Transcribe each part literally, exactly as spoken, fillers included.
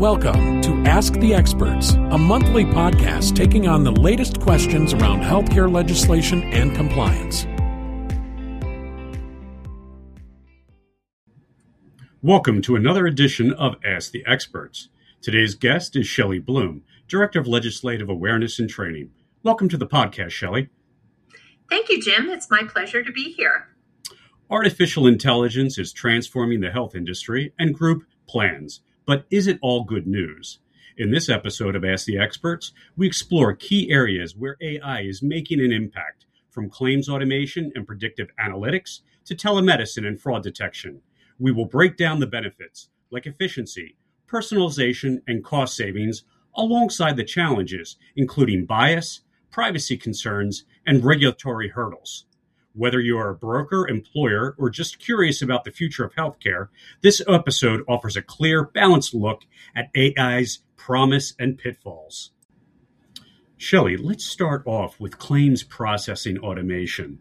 Welcome to Ask the Experts, a monthly podcast taking on the latest questions around healthcare legislation and compliance. Welcome to another edition of Ask the Experts. Today's guest is Shelley Bloom, Director of Legislative Awareness and Training. Welcome to the podcast, Shelley. Thank you, Jim. It's my pleasure to be here. Artificial intelligence is transforming the health industry and group plans, but is it all good news? In this episode of Ask the Experts, we explore key areas where A I is making an impact, from claims automation and predictive analytics to telemedicine and fraud detection. We will break down the benefits, like efficiency, personalization, and cost savings, alongside the challenges, including bias, privacy concerns, and regulatory hurdles. Whether you are a broker, employer, or just curious about the future of healthcare, this episode offers a clear, balanced look at A I's promise and pitfalls. Shelley, let's start off with claims processing automation.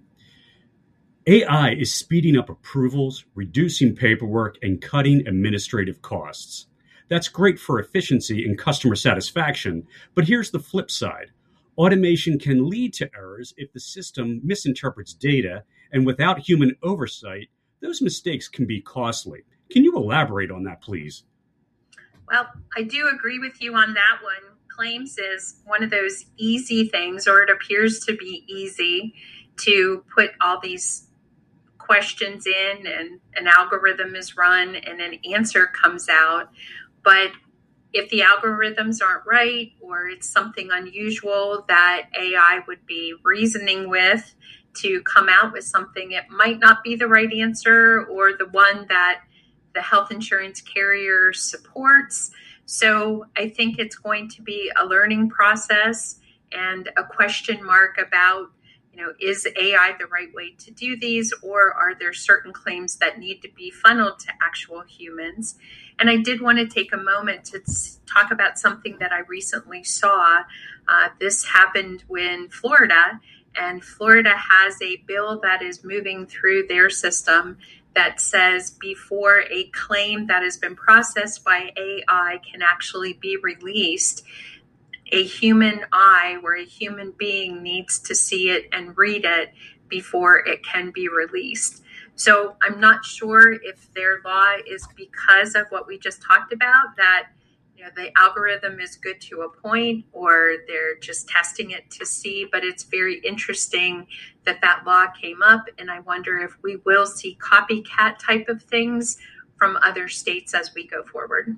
A I is speeding up approvals, reducing paperwork, and cutting administrative costs. That's great for efficiency and customer satisfaction, but here's the flip side. Automation can lead to errors if the system misinterprets data, and without human oversight, those mistakes can be costly. Can you elaborate on that, please? Well, I do agree with you on that one. Claims is one of those easy things, or it appears to be easy, to put all these questions in and an algorithm is run and an answer comes out. But if the algorithms aren't right, or it's something unusual that A I would be reasoning with to come out with something, it might not be the right answer or the one that the health insurance carrier supports. So I think it's going to be a learning process and a question mark about, you know, is A I the right way to do these, or are there certain claims that need to be funneled to actual humans? And I did want to take a moment to talk about something that I recently saw. Uh, this happened when Florida, and Florida has a bill that is moving through their system that says before a claim that has been processed by A I can actually be released, a human eye or a human being needs to see it and read it before it can be released. So I'm not sure if their law is because of what we just talked about, that you know the algorithm is good to a point, or they're just testing it to see. But it's very interesting that that law came up, and I wonder if we will see copycat type of things from other states as we go forward.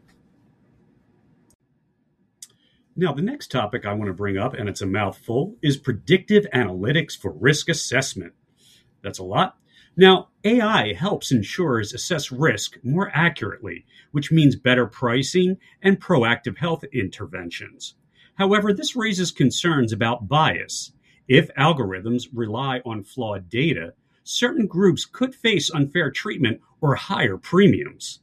Now, the next topic I want to bring up, and it's a mouthful, is predictive analytics for risk assessment. That's a lot. Now, A I helps insurers assess risk more accurately, which means better pricing and proactive health interventions. However, this raises concerns about bias. If algorithms rely on flawed data, certain groups could face unfair treatment or higher premiums.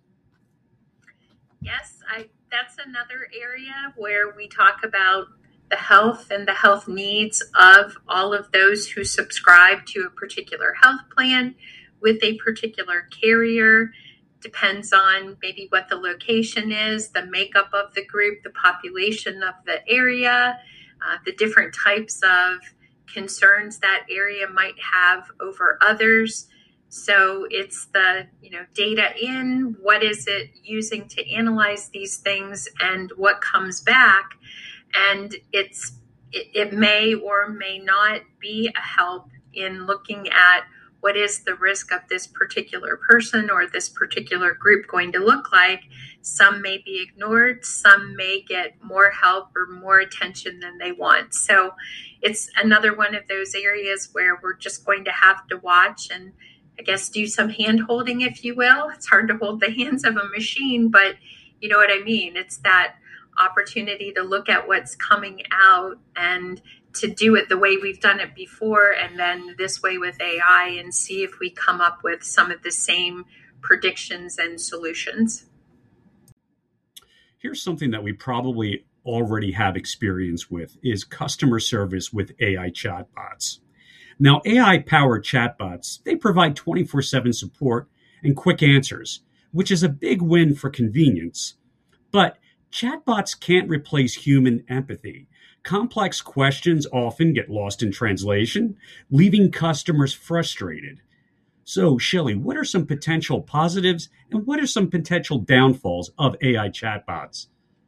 Yes, I, that's another area where we talk about the health and the health needs of all of those who subscribe to a particular health plan with a particular carrier. Depends on maybe what the location is, the makeup of the group, the population of the area, uh, the different types of concerns that area might have over others. So it's the, you know, data in, what is it using to analyze these things, and what comes back. And it's it, it may or may not be a help in looking at what is the risk of this particular person or this particular group going to look like. Some may be ignored, some may get more help or more attention than they want. So it's another one of those areas where we're just going to have to watch and I guess do some hand holding, if you will. It's hard to hold the hands of a machine, but you know what I mean? It's that opportunity to look at what's coming out and to do it the way we've done it before, and then this way with A I, and see if we come up with some of the same predictions and solutions. Here's something that we probably already have experience with is customer service with A I chatbots. Now, A I-powered chatbots, they provide twenty-four seven support and quick answers, which is a big win for convenience. But Chatbots can't replace human empathy. Complex questions often get lost in translation, leaving customers frustrated. So, Shelley, what are some potential positives and what are some potential downfalls of A I chatbots?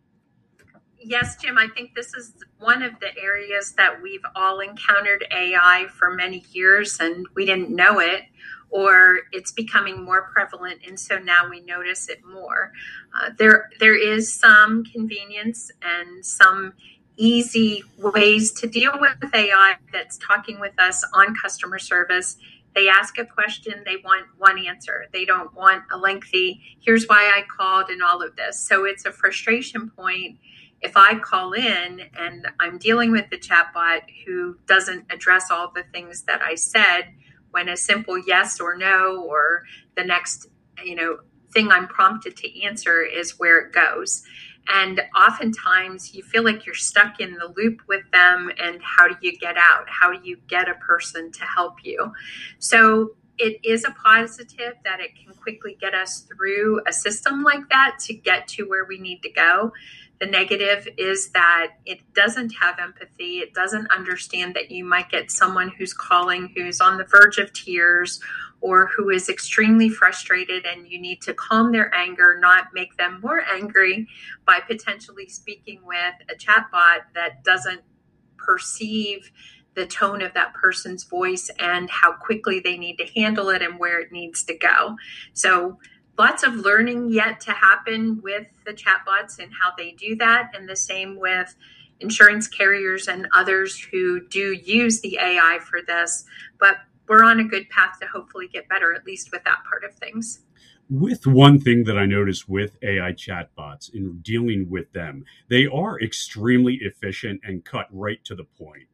Yes, Jim, I think this is one of the areas that we've all encountered A I for many years and we didn't know it, or it's becoming more prevalent, and so now we notice it more. Uh, there, there is some convenience and some easy ways to deal with A I that's talking with us on customer service. They ask a question, they want one answer. They don't want a lengthy, here's why I called and all of this. So it's a frustration point if I call in and I'm dealing with the chatbot who doesn't address all the things that I said, when a simple yes or no or the next, you know, thing I'm prompted to answer is where it goes. And oftentimes you feel like you're stuck in the loop with them, and how do you get out? How do you get a person to help you? So it is a positive that it can quickly get us through a system like that to get to where we need to go. The negative is that it doesn't have empathy. It doesn't understand that you might get someone who's calling who's on the verge of tears or who is extremely frustrated, and you need to calm their anger, not make them more angry by potentially speaking with a chatbot that doesn't perceive the tone of that person's voice and how quickly they need to handle it and where it needs to go. So lots of learning yet to happen with the chatbots and how they do that. And the same with insurance carriers and others who do use the A I for this. But we're on a good path to hopefully get better, at least with that part of things. With one thing that I noticed with A I chatbots in dealing with them, they are extremely efficient and cut right to the point.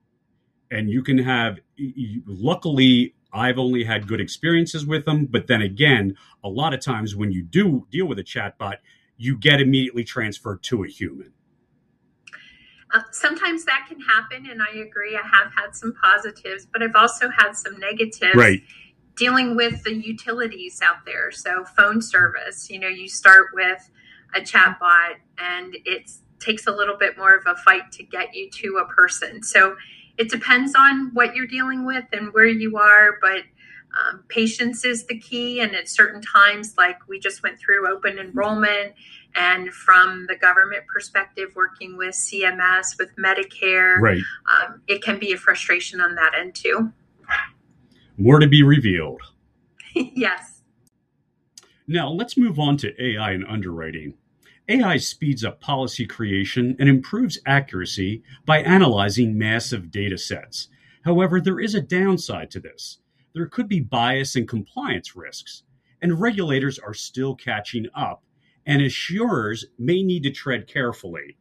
And you can have, luckily, I've only had good experiences with them. But then again, a lot of times when you do deal with a chatbot, you get immediately transferred to a human. Uh, sometimes that can happen, and I agree. I have had some positives, but I've also had some negatives. Right. Dealing with the utilities out there. So phone service, you know, you start with a chatbot and it takes a little bit more of a fight to get you to a person. So it depends on what you're dealing with and where you are, but um, patience is the key. And at certain times, like we just went through open enrollment, and from the government perspective, working with C M S, with Medicare, right. um, it can be a frustration on that end too. More to be revealed. Yes. Now let's move on to A I and underwriting. A I speeds up policy creation and improves accuracy by analyzing massive data sets. However, there is a downside to this. There could be bias and compliance risks, and regulators are still catching up, and insurers may need to tread carefully.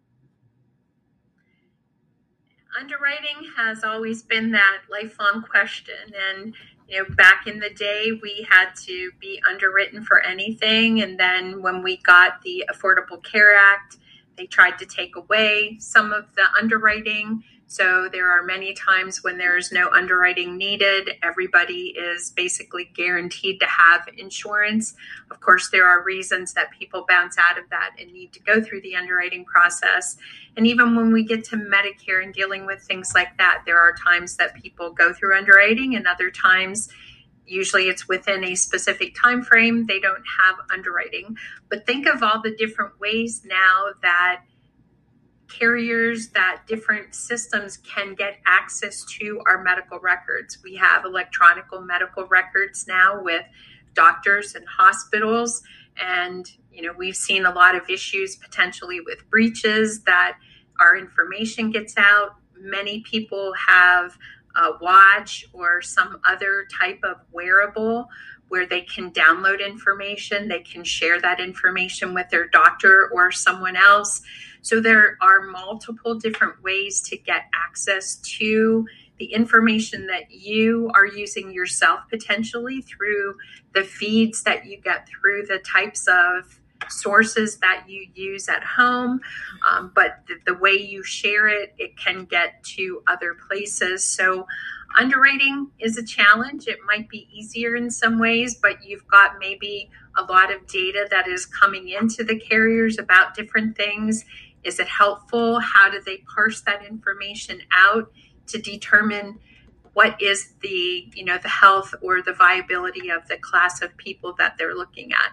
Underwriting has always been that lifelong question. And, you know, back in the day, we had to be underwritten for anything. And then when we got the Affordable Care Act, they tried to take away some of the underwriting. So there are many times when there's no underwriting needed. Everybody is basically guaranteed to have insurance. Of course, there are reasons that people bounce out of that and need to go through the underwriting process. And even when we get to Medicare and dealing with things like that, there are times that people go through underwriting, and other times, usually it's within a specific time frame, they don't have underwriting. But think of all the different ways now that carriers, that different systems can get access to our medical records. We have electronic medical records now with doctors and hospitals. And, you know, we've seen a lot of issues potentially with breaches that our information gets out. Many people have a watch or some other type of wearable where they can download information. They can share that information with their doctor or someone else. So there are multiple different ways to get access to the information that you are using yourself, potentially through the feeds that you get through the types of sources that you use at home. Um, but the, the way you share it, it can get to other places. So Underwriting is a challenge. It might be easier in some ways, but you've got maybe a lot of data that is coming into the carriers about different things. Is it helpful? How do they parse that information out to determine what is the, you know, the health or the viability of the class of people that they're looking at?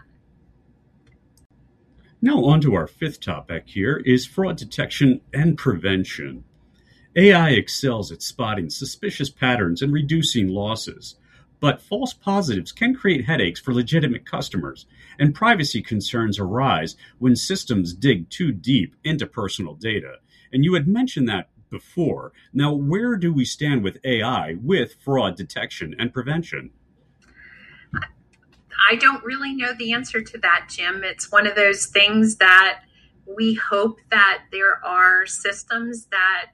Now on to our fifth topic here is fraud detection and prevention. A I excels at spotting suspicious patterns and reducing losses, but false positives can create headaches for legitimate customers, and privacy concerns arise when systems dig too deep into personal data. And you had mentioned that before. Now, where do we stand with A I with fraud detection and prevention? I don't really know the answer to that, Jim. It's one of those things that we hope that there are systems that,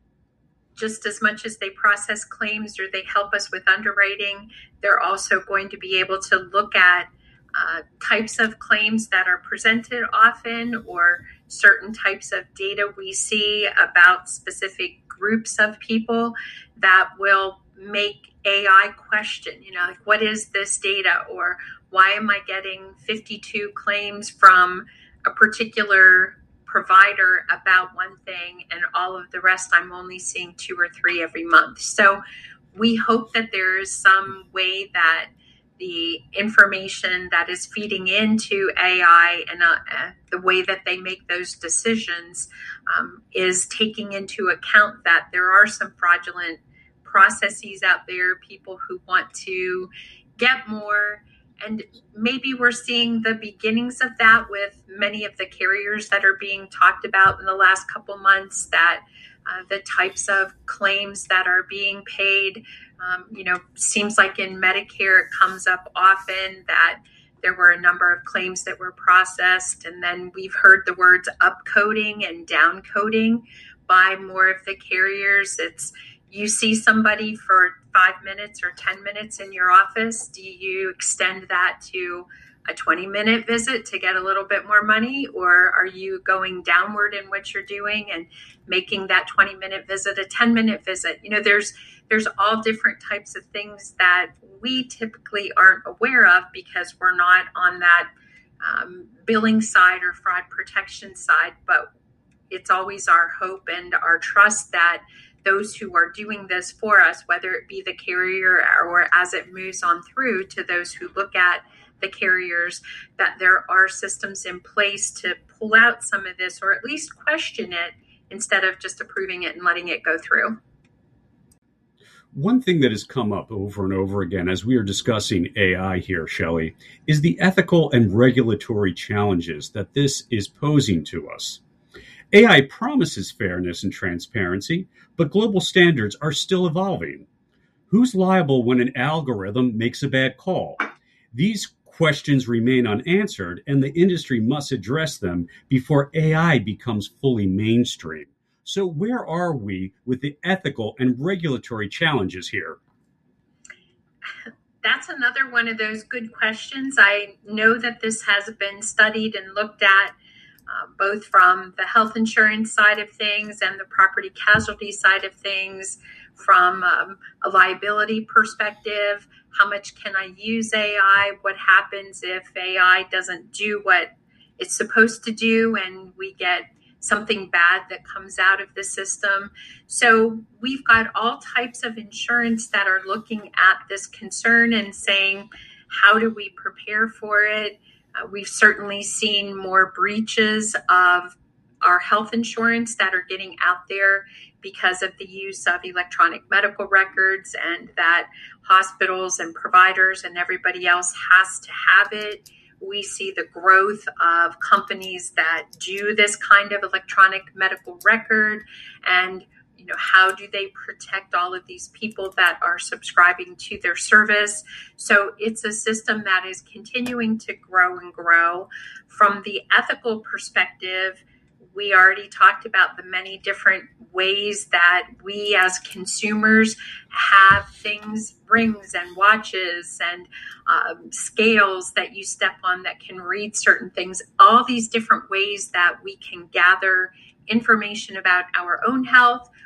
just as much as they process claims or they help us with underwriting, they're also going to be able to look at uh, types of claims that are presented often, or certain types of data we see about specific groups of people that will make A I question, you know, like, what is this data? Or why am I getting fifty-two claims from a particular provider about one thing, and all of the rest I'm only seeing two or three every month? So we hope that there is some way that the information that is feeding into A I and uh, uh, the way that they make those decisions um, is taking into account that there are some fraudulent processes out there, people who want to get more. And maybe we're seeing the beginnings of that with many of the carriers that are being talked about in the last couple months, that uh, the types of claims that are being paid, um, you know, seems like in Medicare it comes up often that there were a number of claims that were processed. And then we've heard the words upcoding and downcoding by more of the carriers. It's, you see somebody for five minutes or ten minutes in your office. Do you extend that to a twenty minute visit to get a little bit more money? Or are you going downward in what you're doing and making that twenty minute visit a ten minute visit? You know, there's, there's all different types of things that we typically aren't aware of because we're not on that um, billing side or fraud protection side. But it's always our hope and our trust that those who are doing this for us, whether it be the carrier or as it moves on through to those who look at the carriers, that there are systems in place to pull out some of this, or at least question it instead of just approving it and letting it go through. One thing that has come up over and over again as we are discussing A I here, Shelley, is the ethical and regulatory challenges that this is posing to us. A I promises fairness and transparency, but global standards are still evolving. Who's liable when an algorithm makes a bad call? These questions remain unanswered, and the industry must address them before A I becomes fully mainstream. So where are we with the ethical and regulatory challenges here? That's another one of those good questions. I know that this has been studied and looked at Uh, both from the health insurance side of things and the property casualty side of things, from um, a liability perspective. How much can I use A I? What happens if A I doesn't do what it's supposed to do and we get something bad that comes out of the system? So we've got all types of insurance that are looking at this concern and saying, how do we prepare for it? Uh, we've certainly seen more breaches of our health insurance that are getting out there because of the use of electronic medical records, and that hospitals and providers and everybody else has to have it. We see the growth of companies that do this kind of electronic medical record, and you know, how do they protect all of these people that are subscribing to their service? So it's a system that is continuing to grow and grow. From the ethical perspective, we already talked about the many different ways that we as consumers have things, rings and watches and um, scales that you step on that can read certain things, all these different ways that we can gather information about our own health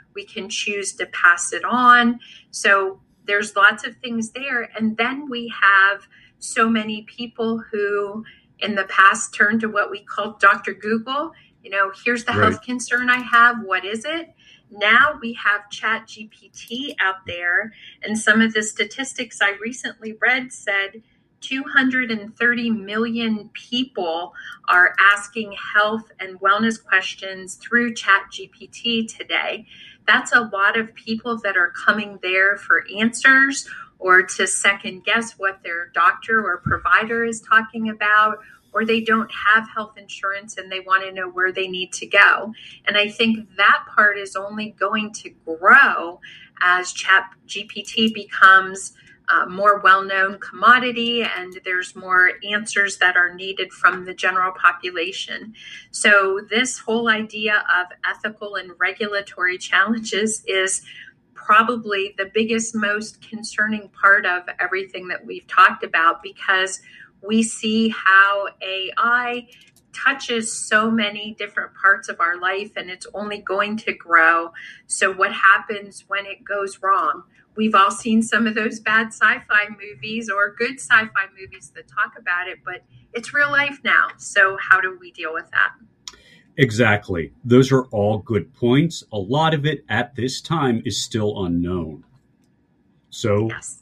We can choose to pass it on. So there's lots of things there. And then we have so many people who in the past turned to what we call Doctor Google. You know, here's the Right. health concern I have. What is it? Now we have Chat G P T out there. And some of the statistics I recently read said two hundred thirty million people are asking health and wellness questions through Chat G P T today. That's a lot of people that are coming there for answers or to second guess what their doctor or provider is talking about, or they don't have health insurance and they want to know where they need to go. And I think that part is only going to grow as Chat G P T becomes a more well-known commodity and there's more answers that are needed from the general population. So this whole idea of ethical and regulatory challenges is probably the biggest, most concerning part of everything that we've talked about, because we see how A I touches so many different parts of our life and it's only going to grow. So what happens when it goes wrong? We've all seen some of those bad sci-fi movies or good sci-fi movies that talk about it, but it's real life now. So how do we deal with that? Exactly. Those are all good points. A lot of it at this time is still unknown. So, Yes.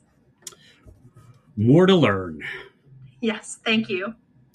more to learn. Yes, thank you.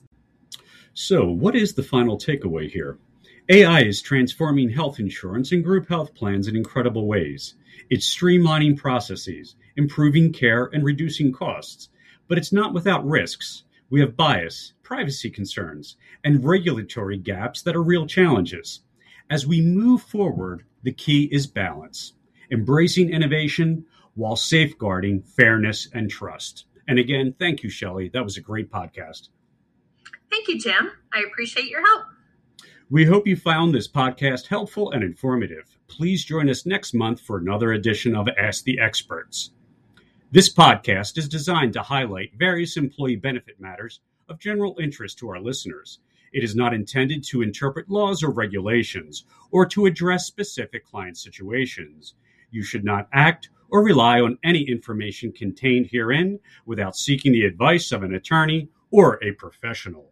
So, what is the final takeaway here? A I is transforming health insurance and group health plans in incredible ways. It's streamlining processes, improving care, and reducing costs. But it's not without risks. We have bias, privacy concerns, and regulatory gaps that are real challenges. As we move forward, the key is balance, embracing innovation while safeguarding fairness and trust. And again, thank you, Shelley. That was a great podcast. Thank you, Jim. I appreciate your help. We hope you found this podcast helpful and informative. Please join us next month for another edition of Ask the Experts. This podcast is designed to highlight various employee benefit matters of general interest to our listeners. It is not intended to interpret laws or regulations or to address specific client situations. You should not act or rely on any information contained herein without seeking the advice of an attorney or a professional.